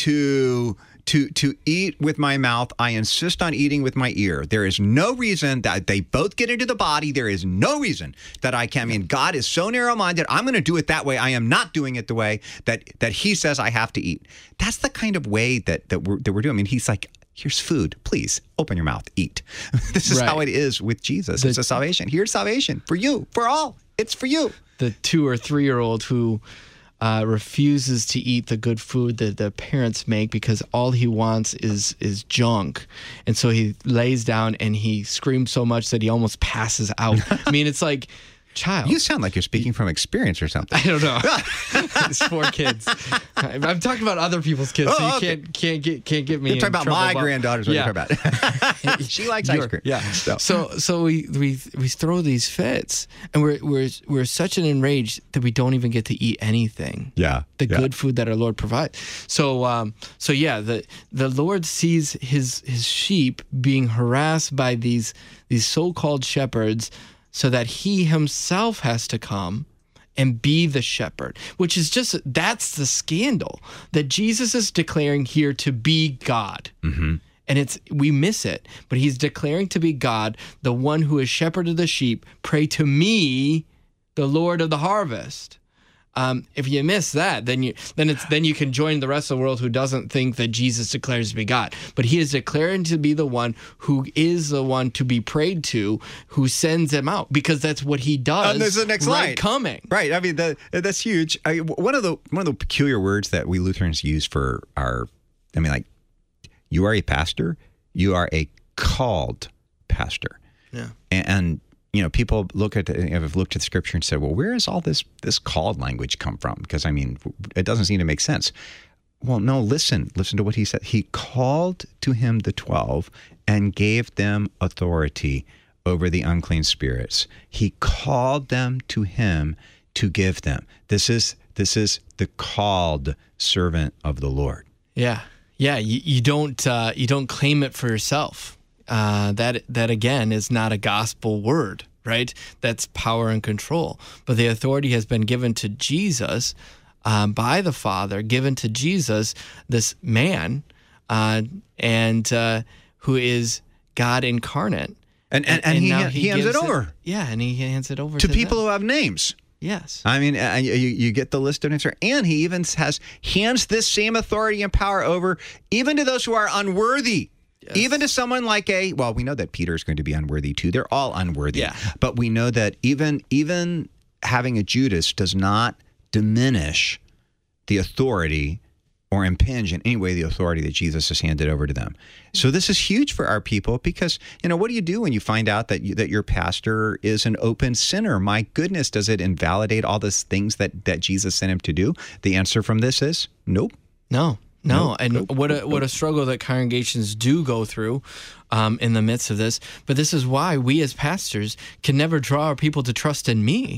[SPEAKER 1] to to to eat with my mouth. I insist on eating with my ear. There is no reason that they both get into the body. There is no reason that I can. I mean, God is so narrow-minded. I'm going to do it that way. I am not doing it the way that that He says I have to eat. That's the kind of way that that we're that we're doing. I mean, He's like, here's food. Please open your mouth, eat. This is
[SPEAKER 2] Right.
[SPEAKER 1] how it is with Jesus.
[SPEAKER 2] The-
[SPEAKER 1] it's a salvation. Here's salvation for you, for all. It's for you.
[SPEAKER 2] The two or three year old who uh, refuses to eat the good food that the parents make because all he wants is is junk, and so he lays down and he screams so much that he almost passes out. I mean, it's like, child.
[SPEAKER 1] You sound like you're speaking from experience or something.
[SPEAKER 2] I don't know. It's four kids. I'm I'm talking about other people's kids, so
[SPEAKER 1] Oh,
[SPEAKER 2] you
[SPEAKER 1] okay.
[SPEAKER 2] can't can't get can't get me.
[SPEAKER 1] You're
[SPEAKER 2] in
[SPEAKER 1] talking about
[SPEAKER 2] trouble
[SPEAKER 1] my granddaughters. What
[SPEAKER 2] yeah.
[SPEAKER 1] you're talking about. She likes ice
[SPEAKER 2] Your-
[SPEAKER 1] cream.
[SPEAKER 2] Yeah.
[SPEAKER 1] So,
[SPEAKER 2] So so we we we throw these fits, and we're we're we're such an enraged that we don't even get to eat anything.
[SPEAKER 1] yeah.
[SPEAKER 2] The
[SPEAKER 1] yeah.
[SPEAKER 2] good food that our Lord provides. So um so yeah, the the Lord sees his his sheep being harassed by these these so-called shepherds, so that he himself has to come and be the shepherd, which is just, that's the scandal, that Jesus is declaring here to be God. Mm-hmm. And it's, we miss it, but he's declaring to be God, the one who has shepherded the sheep. Pray to me, the Lord of the harvest. Um, if you miss that, then you then it's then you can join the rest of the world who doesn't think that Jesus declares to be God. But he is declaring to be the one who is the one to be prayed to, who sends him out, because that's what he does.
[SPEAKER 1] And there's the next
[SPEAKER 2] right
[SPEAKER 1] line.
[SPEAKER 2] coming.
[SPEAKER 1] Right. I mean, that, that's huge. I, one of the one of the peculiar words that we Lutherans use for our, I mean, like, you are a pastor, you are a called pastor.
[SPEAKER 2] Yeah.
[SPEAKER 1] And, and you know, people look at the, have looked at the scripture and said, well, where does all this this called language come from? Because I mean, it doesn't seem to make sense. Well, no, listen, listen to what he said. He called to him the twelve and gave them authority over the unclean spirits. He called them to him to give them. This is this is the called servant of the Lord.
[SPEAKER 2] Yeah, yeah. You, you don't uh, you don't claim it for yourself. Uh, that that again is not a gospel word, right? That's power and control. But the authority has been given to Jesus um, by the Father, given to Jesus, this man, uh, and uh, who is God incarnate.
[SPEAKER 1] And and, and, he,
[SPEAKER 2] now
[SPEAKER 1] he hands it
[SPEAKER 2] gives
[SPEAKER 1] over
[SPEAKER 2] Yeah, and he hands it over
[SPEAKER 1] to
[SPEAKER 2] to
[SPEAKER 1] people
[SPEAKER 2] them.
[SPEAKER 1] who have names.
[SPEAKER 2] Yes.
[SPEAKER 1] I mean, uh, you, you get the list of names there. And he even has hands this same authority and power over even to those who are unworthy. Yes. Even to someone like a, well, we know that Peter is going to be unworthy too. They're all unworthy.
[SPEAKER 2] Yeah.
[SPEAKER 1] But we know that even even having a Judas does not diminish the authority or impinge in any way the authority that Jesus has handed over to them. So this is huge for our people because, you know, what do you do when you find out that you, that your pastor is an open sinner? My goodness, does it invalidate all these things that, that Jesus sent him to do? The answer from this is nope.
[SPEAKER 2] No. No,
[SPEAKER 1] Nope,
[SPEAKER 2] and
[SPEAKER 1] nope,
[SPEAKER 2] what a
[SPEAKER 1] nope,
[SPEAKER 2] what a struggle that congregations do go through um, in the midst of this. But this is why we as pastors can never draw our people to trust in me.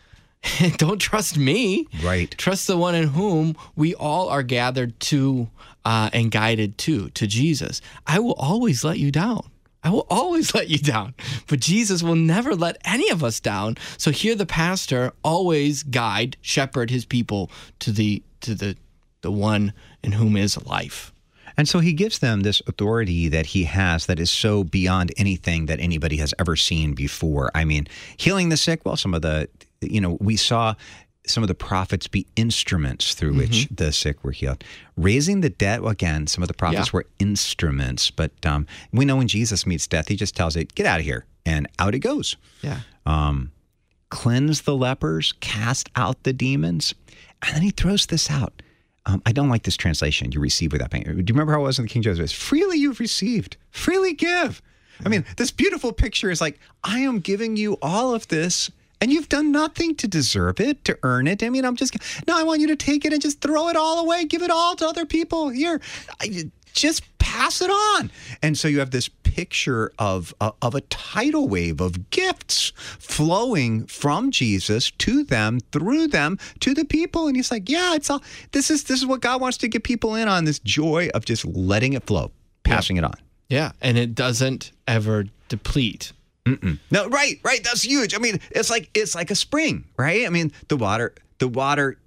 [SPEAKER 2] Don't trust me.
[SPEAKER 1] Right.
[SPEAKER 2] Trust the one in whom we all are gathered to uh, and guided to, to Jesus. I will always let you down. I will always let you down. But Jesus will never let any of us down. So here the pastor always guide, shepherd his people to the to the the one in whom is life.
[SPEAKER 1] And so he gives them this authority that he has that is so beyond anything that anybody has ever seen before. I mean, healing the sick, well, some of the, you know, we saw some of the prophets be instruments through which mm-hmm. the sick were healed. Raising the dead, well, again, some of the prophets yeah. were instruments. But um, we know when Jesus meets death, he just tells it, get out of here. And out it goes.
[SPEAKER 2] Yeah.
[SPEAKER 1] Um, cleanse the lepers, cast out the demons. And then he throws this out. Um, I don't like this translation, you receive without paying. Do you remember how it was in the King James? It was, freely you've received, freely give. I mean, this beautiful picture is like, I am giving you all of this, and you've done nothing to deserve it, to earn it. I mean, I'm just, no, I want you to take it and just throw it all away, give it all to other people. Here, I, just pass it on. And so you have this picture of uh, of a tidal wave of gifts flowing from Jesus to them, through them, to the people. And he's like, yeah, it's all this is this is what God wants to get people in on, this joy of just letting it flow, passing yeah. it on.
[SPEAKER 2] Yeah, and it doesn't ever deplete.
[SPEAKER 1] Mm-mm. No, right, right. That's huge. I mean, it's like it's like a spring, right? I mean, the water, the water,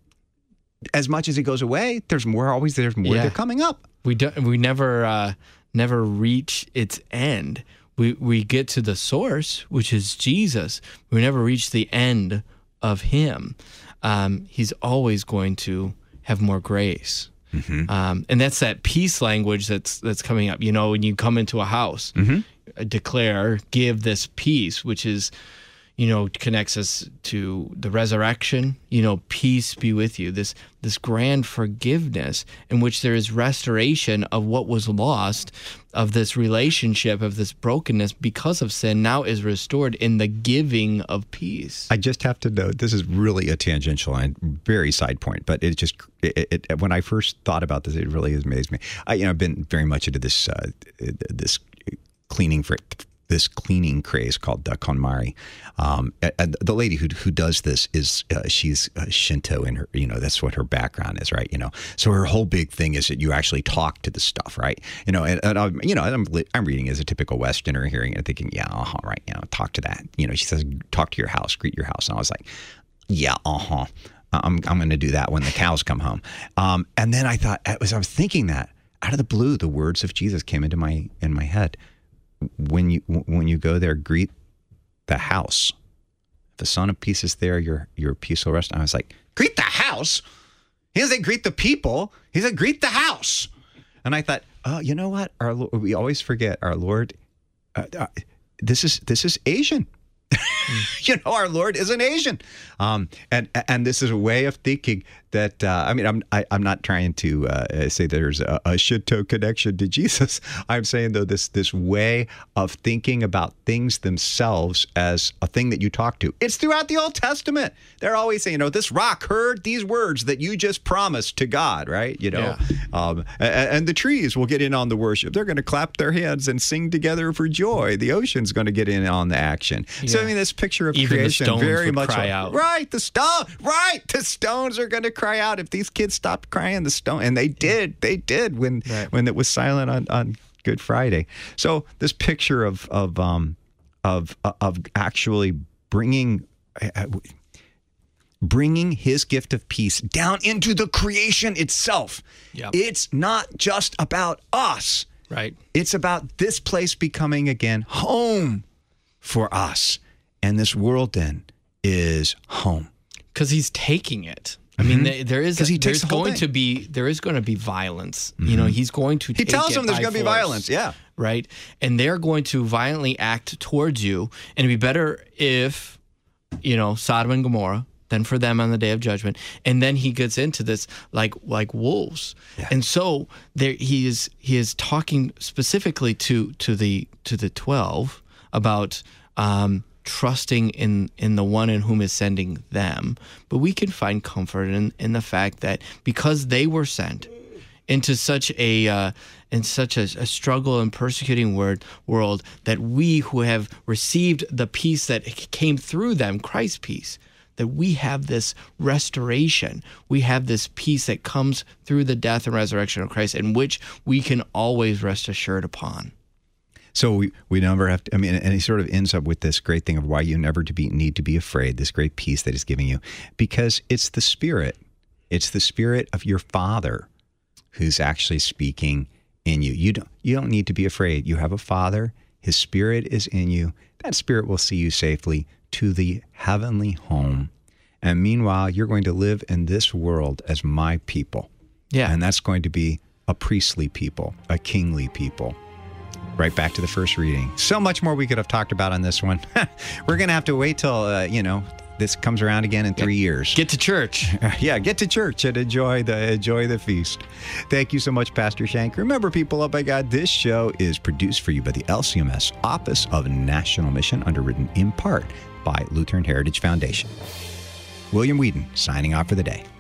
[SPEAKER 1] as much as it goes away, there's more. Always, there's more. Yeah. They're coming up.
[SPEAKER 2] We do, we never uh, never reach its end. We we get to the source, which is Jesus. We never reach the end of Him. Um, he's always going to have more grace. Mm-hmm. Um, and that's that peace language that's that's coming up. You know, when you come into a house, mm-hmm. declare, give this peace, which is, you know, connects us to the resurrection. You know, peace be with you. This this grand forgiveness in which there is restoration of what was lost, of this relationship, of this brokenness because of sin, now is restored in the giving of peace.
[SPEAKER 1] I just have to note, this is really a tangential and very side point, but it just, it, it, when I first thought about this, it really amazed me. I, you know, I've been very much into this, uh, this cleaning for this cleaning craze called uh, KonMari. Um, and the lady who who does this is uh, she's uh, Shinto, and her, you know, that's what her background is, right? You know, so her whole big thing is that you actually talk to the stuff, right? You know, and, and I'm, you know, I'm I'm reading as a typical Westerner, hearing it and thinking, yeah, uh huh, right, you know, talk to that. You know, she says, talk to your house, greet your house, and I was like, yeah, uh huh, I'm I'm going to do that when the cows come home. Um, and then I thought, as I was thinking that, out of the blue, the words of Jesus came into my in my head. When you when you go there, greet the house. If the Son of Peace is there, your your peace will rest. And I was like, greet the house? He doesn't say greet the people. He said greet the house. And I thought, oh, you know what? Our Lord, we always forget our Lord. Uh, uh, this is this is Asian. You know, our Lord is an Asian, um, and and this is a way of thinking that uh, I mean, I'm I, I'm not trying to uh, say there's a, a Shinto connection to Jesus. I'm saying though this this way of thinking about things themselves as a thing that you talk to. It's throughout the Old Testament. They're always saying, you know, this rock heard these words that you just promised to God, right? You know, yeah. um, and, and the trees will get in on the worship. They're going to clap their hands and sing together for joy. The ocean's going to get in on the action. Yeah. So I mean, this picture of
[SPEAKER 2] Even
[SPEAKER 1] creation
[SPEAKER 2] the stones
[SPEAKER 1] very
[SPEAKER 2] would
[SPEAKER 1] much
[SPEAKER 2] cry
[SPEAKER 1] like,
[SPEAKER 2] out.
[SPEAKER 1] Right, the stone, right, the stones are going to cry out if these kids stopped crying. The stone, and they did, they did when
[SPEAKER 2] right.
[SPEAKER 1] when it was silent on, on Good Friday. So this picture of of um of of actually bringing. Uh, bringing his gift of peace down into the creation itself.
[SPEAKER 2] Yep.
[SPEAKER 1] It's not just about us.
[SPEAKER 2] Right.
[SPEAKER 1] It's about this place becoming again home for us. And this world then is home.
[SPEAKER 2] Because he's taking it. I mean, mm-hmm. there is a,
[SPEAKER 1] he
[SPEAKER 2] there's
[SPEAKER 1] the
[SPEAKER 2] going
[SPEAKER 1] thing.
[SPEAKER 2] to be there is going to be violence. Mm-hmm. You know, he's going to.
[SPEAKER 1] He
[SPEAKER 2] take
[SPEAKER 1] tells
[SPEAKER 2] it
[SPEAKER 1] them there's
[SPEAKER 2] by
[SPEAKER 1] going to be
[SPEAKER 2] force,
[SPEAKER 1] violence. Yeah,
[SPEAKER 2] right. And they're going to violently act towards you. And it'd be better if, you know, Sodom and Gomorrah than for them on the day of judgment. And then he gets into this like like wolves. Yeah. And so there he is. He is talking specifically to to the to the twelve about. Um, trusting in, in the one in whom is sending them. But we can find comfort in, in the fact that because they were sent into such a uh, in such a, a struggle and persecuting word, world, that we who have received the peace that came through them, Christ's peace, that we have this restoration. We have this peace that comes through the death and resurrection of Christ, in which we can always rest assured upon.
[SPEAKER 1] So we, we never have to, I mean, and he sort of ends up with this great thing of why you never to be need to be afraid, this great peace that he's giving you, because it's the Spirit. It's the Spirit of your Father who's actually speaking in you. You don't, you don't need to be afraid. You have a Father. His Spirit is in you. That Spirit will see you safely to the heavenly home. And meanwhile, you're going to live in this world as my people.
[SPEAKER 2] Yeah.
[SPEAKER 1] And that's going to be a priestly people, a kingly people. Right back to the first reading. So much more we could have talked about on this one. We're going to have to wait till, uh, you know, this comes around again in three years.
[SPEAKER 2] Get to church.
[SPEAKER 1] Yeah, get to church and enjoy the enjoy the feast. Thank you so much, Pastor Shank. Remember, people, oh my God, this show is produced for you by the L C M S Office of National Mission, underwritten in part by Lutheran Heritage Foundation. William Whedon, signing off for the day.